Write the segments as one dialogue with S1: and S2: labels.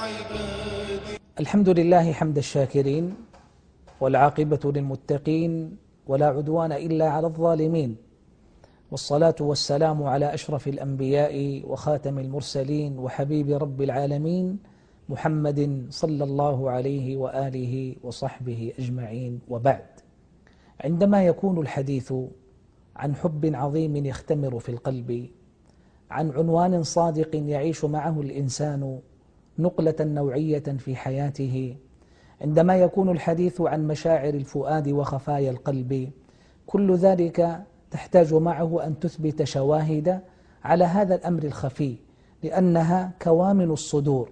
S1: الحمد لله حمد الشاكرين، والعاقبة للمتقين، ولا عدوان إلا على الظالمين، والصلاة والسلام على أشرف الأنبياء وخاتم المرسلين وحبيب رب العالمين محمد صلى الله عليه وآله وصحبه أجمعين. وبعد، عندما يكون الحديث عن حب عظيم يختمر في القلب، عن عنوان صادق يعيش معه الإنسان نقلة نوعية في حياته، عندما يكون الحديث عن مشاعر الفؤاد وخفايا القلب، كل ذلك تحتاج معه أن تثبت شواهد على هذا الأمر الخفي، لأنها كوامن الصدور،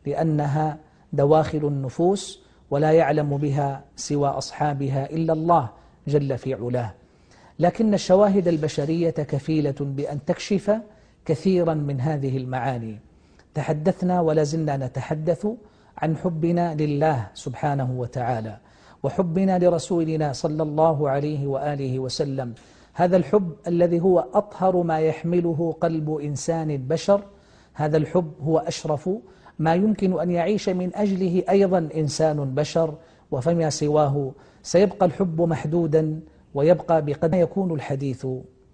S1: لأنها دواخل النفوس، ولا يعلم بها سوى أصحابها إلا الله جل في علاه. لكن الشواهد البشرية كفيلة بأن تكشف كثيرا من هذه المعاني. تحدثنا ولا زلنا نتحدث عن حبنا لله سبحانه وتعالى، وحبنا لرسولنا صلى الله عليه وآله وسلم، هذا الحب الذي هو أطهر ما يحمله قلب إنسان بشر، هذا الحب هو أشرف ما يمكن أن يعيش من أجله أيضا إنسان بشر، وفما سواه سيبقى الحب محدودا ويبقى بقدر. يكون الحديث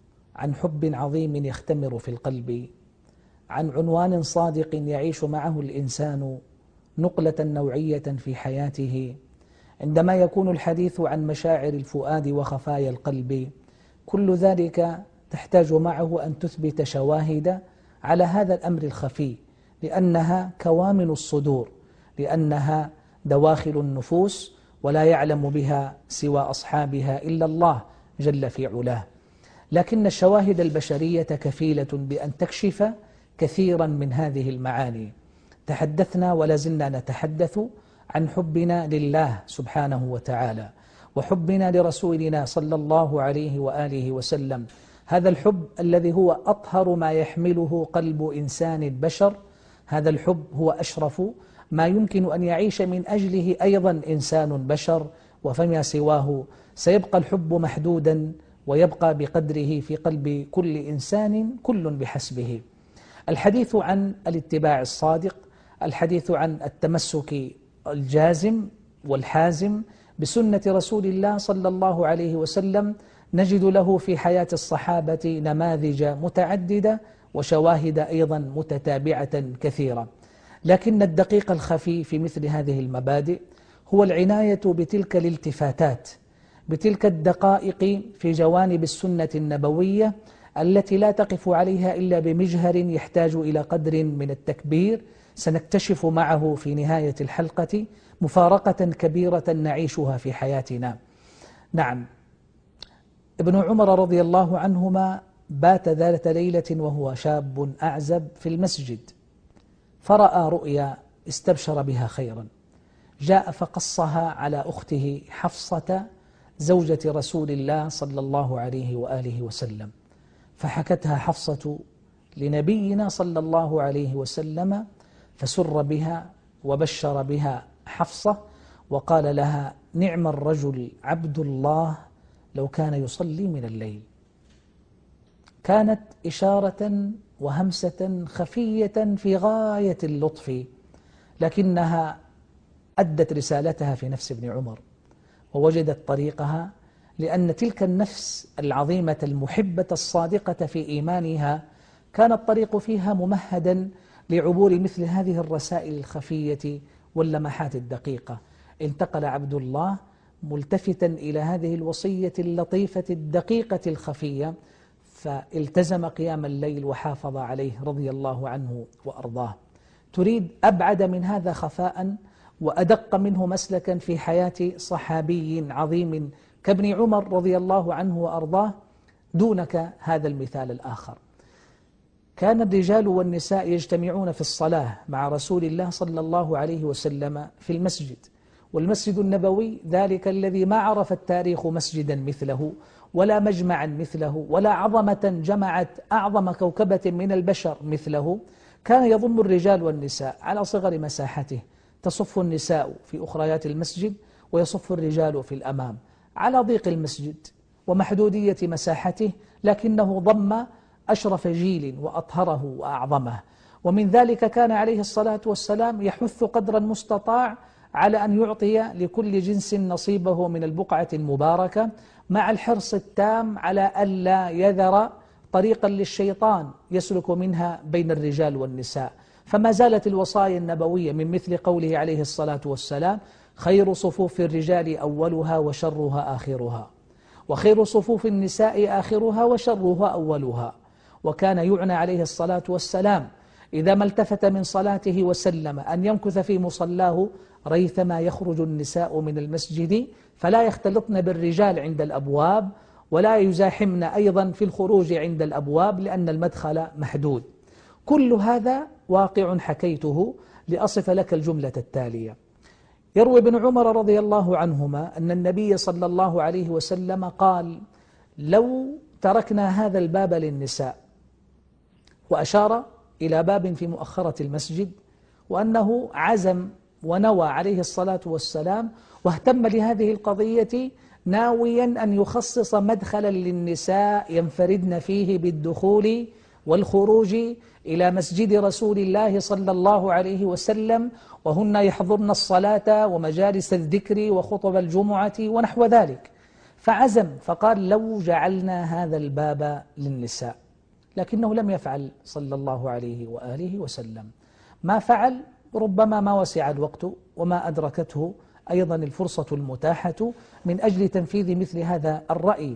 S1: عن حب عظيم يختمر في القلب، عن عنوان صادق يعيش معه الإنسان نقلة نوعية في حياته، عندما يكون الحديث عن مشاعر الفؤاد وخفايا القلب، كل ذلك تحتاج معه أن تثبت شواهد على هذا الأمر الخفي، لأنها كوامن الصدور، لأنها دواخل النفوس، ولا يعلم بها سوى أصحابها إلا الله جل في علاه. لكن الشواهد البشرية كفيلة بأن تكشف كثيرا من هذه المعاني. تحدثنا ولا زلنا نتحدث عن حبنا لله سبحانه وتعالى، وحبنا لرسولنا صلى الله عليه وآله وسلم، هذا الحب الذي هو أطهر ما يحمله قلب إنسان بشر، هذا الحب هو أشرف ما يمكن أن يعيش من أجله أيضا إنسان بشر، وفما سواه سيبقى الحب محدودا ويبقى بقدره في قلب كل إنسان، كل بحسبه. الحديث عن الاتباع الصادق، الحديث عن التمسك الجازم والحازم بسنة رسول الله صلى الله عليه وسلم، نجد له في حياة الصحابة نماذج متعددة وشواهد أيضا متتابعة كثيرة. لكن الدقيق الخفي في مثل هذه المبادئ هو العناية بتلك الالتفاتات، بتلك الدقائق في جوانب السنة النبوية التي لا تقف عليها إلا بمجهر يحتاج إلى قدر من التكبير. سنكتشف معه في نهاية الحلقة مفارقة كبيرة نعيشها في حياتنا. نعم، ابن عمر رضي الله عنهما بات ذات ليلة وهو شاب أعزب في المسجد، فرأى رؤيا استبشر بها خيرا، جاء فقصها على أخته حفصة زوجة رسول الله صلى الله عليه وآله وسلم، فحكتها حفصة لنبينا صلى الله عليه وسلم، فسر بها وبشر بها حفصة، وقال لها: نعم الرجل عبد الله لو كان يصلي من الليل. كانت إشارة وهمسة خفية في غاية اللطف، لكنها أدت رسالتها في نفس ابن عمر ووجدت طريقها، لأن تلك النفس العظيمة المحبة الصادقة في إيمانها كان الطريق فيها ممهدا لعبور مثل هذه الرسائل الخفية واللمحات الدقيقة. انتقل عبد الله ملتفتا إلى هذه الوصية اللطيفة الدقيقة الخفية، فالتزم قيام الليل وحافظ عليه رضي الله عنه وأرضاه. تريد أبعد من هذا خفاء وأدق منه مسلكا في حياة صحابي عظيم كابن عمر رضي الله عنه وأرضاه؟ دونك هذا المثال الآخر. كان الرجال والنساء يجتمعون في الصلاة مع رسول الله صلى الله عليه وسلم في المسجد، والمسجد النبوي ذلك الذي ما عرف التاريخ مسجدا مثله، ولا مجمعا مثله، ولا عظمة جمعت أعظم كوكبة من البشر مثله. كان يضم الرجال والنساء على صغر مساحته، تصف النساء في أخريات المسجد ويصف الرجال في الأمام، على ضيق المسجد ومحدودية مساحته، لكنه ضم أشرف جيل وأطهره وأعظمه. ومن ذلك كان عليه الصلاة والسلام يحث قدر المستطاع على أن يعطي لكل جنس نصيبه من البقعة المباركة، مع الحرص التام على ألا يذر طريقا للشيطان يسلك منها بين الرجال والنساء. فما زالت الوصايا النبوية من مثل قوله عليه الصلاة والسلام: خير صفوف الرجال أولها وشرها آخرها، وخير صفوف النساء آخرها وشرها أولها. وكان يعنى عليه الصلاة والسلام إذا ما التفت من صلاته وسلم أن يمكث في مصلاه ريثما يخرج النساء من المسجد فلا يختلطن بالرجال عند الأبواب، ولا يزاحمن أيضا في الخروج عند الأبواب لأن المدخل محدود. كل هذا واقع حكيته لأصف لك الجملة التالية. يروي ابن عمر رضي الله عنهما أن النبي صلى الله عليه وسلم قال: لو تركنا هذا الباب للنساء، وأشار إلى باب في مؤخرة المسجد، وأنه عزم ونوى عليه الصلاة والسلام واهتم لهذه القضية ناويا أن يخصص مدخلا للنساء ينفردن فيه بالدخول والخروج إلى مسجد رسول الله صلى الله عليه وسلم، وهن يحضرن الصلاة ومجالس الذكر وخطب الجمعة ونحو ذلك. فعزم فقال: لو جعلنا هذا الباب للنساء. لكنه لم يفعل صلى الله عليه وآله وسلم. ما فعل ربما ما وسع الوقت وما أدركته أيضا الفرصة المتاحة من أجل تنفيذ مثل هذا الرأي.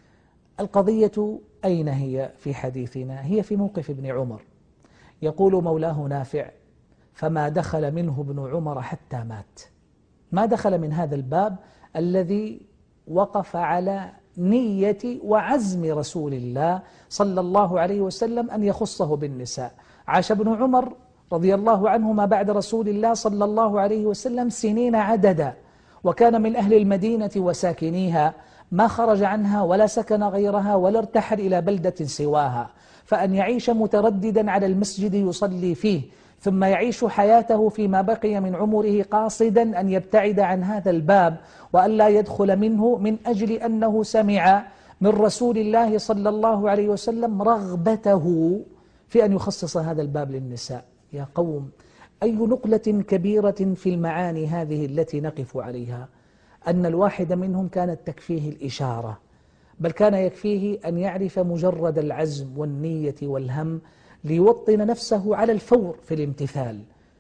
S1: القضية أين هي في حديثنا؟ هي في موقف ابن عمر. يقول مولاه نافع: فما دخل منه ابن عمر حتى مات. ما دخل من هذا الباب الذي وقف على نية وعزم رسول الله صلى الله عليه وسلم أن يخصه بالنساء. عاش ابن عمر رضي الله عنهما بعد رسول الله صلى الله عليه وسلم سنين عددا، وكان من أهل المدينة وساكنيها، ما خرج عنها ولا سكن غيرها ولا ارتحل إلى بلدة سواها. فأن يعيش مترددا على المسجد يصلي فيه، ثم يعيش حياته فيما بقي من عمره قاصدا أن يبتعد عن هذا الباب وأن لا يدخل منه، من أجل أنه سمع من رسول الله صلى الله عليه وسلم رغبته في أن يخصص هذا الباب للنساء. يا قوم، أي نقلة كبيرة في المعاني هذه التي نقف عليها. أن الواحد منهم كانت تكفيه الإشارة، بل كان يكفيه أن يعرف مجرد العزم والنية والهم ليوطن نفسه على الفور في الامتثال.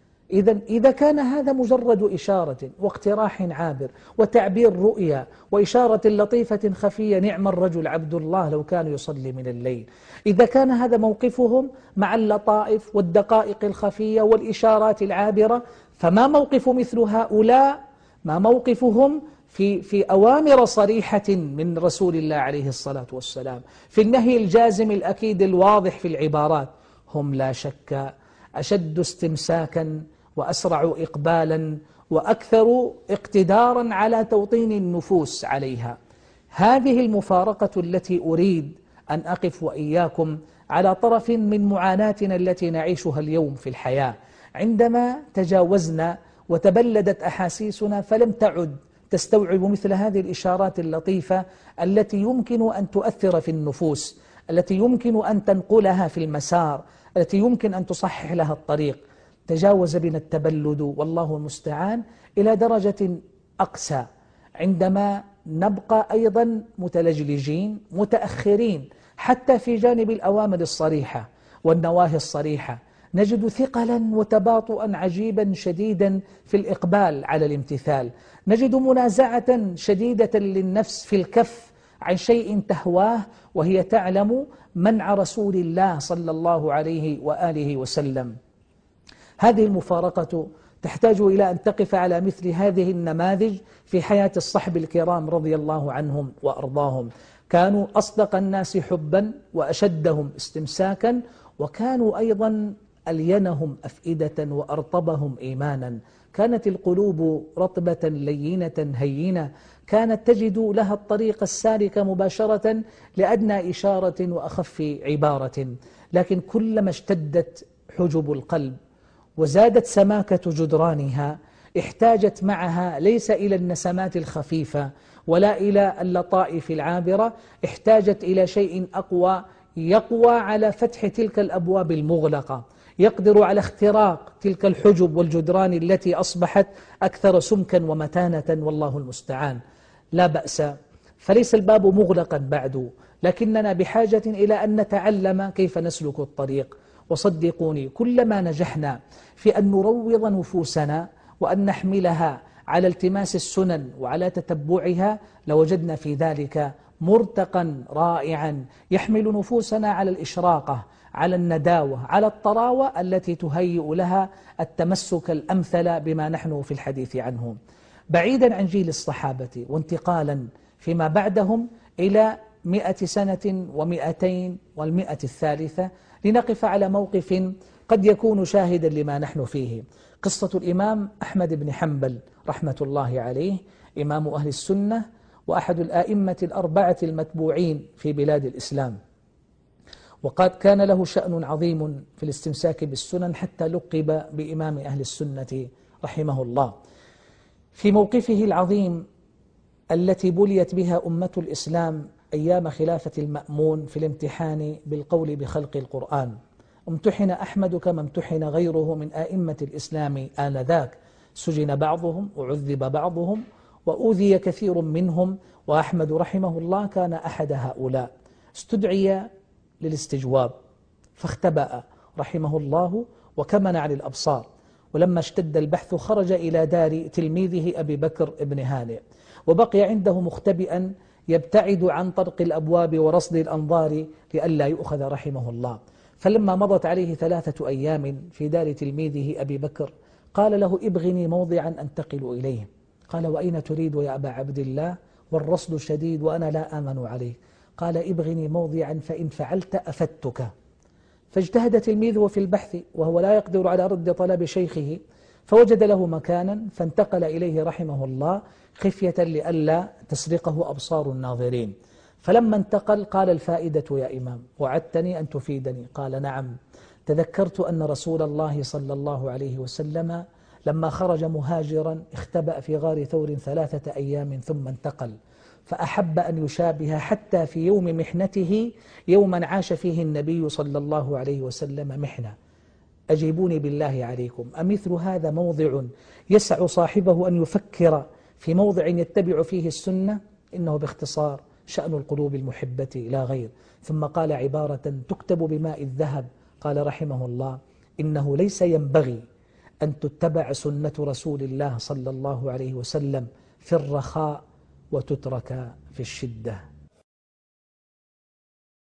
S1: إذا كان هذا مجرد إشارة واقتراح عابر وتعبير رؤيا وإشارة لطيفة خفية: نعم الرجل عبد الله لو كان يصلي من الليل. إذا كان هذا موقفهم مع اللطائف والدقائق الخفية والإشارات العابرة، فما موقف مثل هؤلاء؟ ما موقفهم في أوامر صريحة من رسول الله عليه الصلاة والسلام، في النهي الجازم الأكيد الواضح في العبارات. هم لا شك أشد استمساكا وأسرع إقبالا وأكثر اقتدارا على توطين النفوس عليها. هذه المفارقة التي أريد أن أقف وإياكم على طرف من معاناتنا التي نعيشها اليوم في الحياة، عندما تجاوزنا وتبلدت أحاسيسنا فلم تعد تستوعب مثل هذه الإشارات اللطيفة التي يمكن أن تؤثر في النفوس، التي يمكن أن تنقلها في المسار، التي يمكن أن تصحح لها الطريق. تجاوز بنا التبلد والله المستعان إلى درجة أقسى، عندما نبقى أيضا متلجلجين متأخرين حتى في جانب الأوامر الصريحة والنواهي الصريحة. نجد ثقلا وتباطؤا عجيبا شديدا في الإقبال على الامتثال. نجد منازعة شديدة للنفس في الكف عن شيء تهواه وهي تعلم منع رسول الله صلى الله عليه وآله وسلم. هذه المفارقة تحتاج إلى أن تقف على مثل هذه النماذج في حياة الصحب الكرام رضي الله عنهم وأرضاهم. كانوا أصدق الناس حبا وأشدهم استمساكا، وكانوا أيضا ألينهم أفئدة وأرطبهم إيمانا. كانت القلوب رطبة لينة هينة، كانت تجد لها الطريق السالك مباشرة لأدنى إشارة وأخف عبارة. لكن كلما اشتدت حجب القلب وزادت سماكة جدرانها، احتاجت معها ليس إلى النسمات الخفيفة ولا إلى اللطائف العابرة، احتاجت إلى شيء أقوى يقوى على فتح تلك الأبواب المغلقة، يقدر على اختراق تلك الحجب والجدران التي أصبحت أكثر سمكا ومتانة، والله المستعان. لا بأس، فليس الباب مغلقا بعد، لكننا بحاجة إلى أن نتعلم كيف نسلك الطريق. وصدقوني، كلما نجحنا في أن نروض نفوسنا وأن نحملها على التماس السنن وعلى تتبعها، لوجدنا في ذلك مرتقا رائعا يحمل نفوسنا على الإشراقة، على النداوة، على الطراوة التي تهيئ لها التمسك الأمثل بما نحن في الحديث عنه. بعيدا عن جيل الصحابة وانتقالا فيما بعدهم إلى 100 سنة و200 والمئة الثالثة، لنقف على موقف قد يكون شاهدا لما نحن فيه. قصة الإمام أحمد بن حنبل رحمة الله عليه، إمام أهل السنة وأحد الآئمة الأربعة المتبوعين في بلاد الإسلام، وقد كان له شأن عظيم في الاستمساك بالسنن حتى لقب بإمام أهل السنة رحمه الله. في موقفه العظيم التي بليت بها أمة الإسلام أيام خلافة المأمون في الامتحان بالقول بخلق القرآن، امتحن أحمد كما امتحن غيره من آئمة الإسلام آنذاك، سجن بعضهم وعذب بعضهم وأوذي كثير منهم، وأحمد رحمه الله كان أحد هؤلاء. استدعي للاستجواب فاختبأ رحمه الله وكمن عن الأبصار، ولما اشتد البحث خرج إلى دار تلميذه أبي بكر بن هانئ، وبقي عنده مختبئا يبتعد عن طرق الأبواب ورصد الأنظار لئلا يؤخذ رحمه الله. فلما مضت عليه 3 أيام في دار تلميذه أبي بكر قال له: ابغني موضعا أنتقل إليه. قال: وأين تريد يا أبا عبد الله؟ والرصد شديد وأنا لا آمن عليه. قال: ابغني موضعا فإن فعلت أفدتك. فاجتهد تلميذه في البحث وهو لا يقدر على رد طلب شيخه، فوجد له مكانا فانتقل إليه رحمه الله خفية لئلا تسرقه أبصار الناظرين. فلما انتقل قال: الفائدة يا إمام، وعدتني أن تفيدني. قال: نعم، تذكرت أن رسول الله صلى الله عليه وسلم لما خرج مهاجرا اختبأ في غار ثور 3 أيام ثم انتقل، فأحب أن يشابه حتى في يوم محنته يوما عاش فيه النبي صلى الله عليه وسلم محنة. أجيبوني بالله عليكم، أمثل هذا موضع يسع صاحبه أن يفكر في موضع يتبع فيه السنة؟ إنه باختصار شأن القلوب المحبة لا غير. ثم قال عبارة تكتب بماء الذهب، قال رحمه الله: إنه ليس ينبغي أن تتبع سنة رسول الله صلى الله عليه وسلم في الرخاء وتترك في الشدة.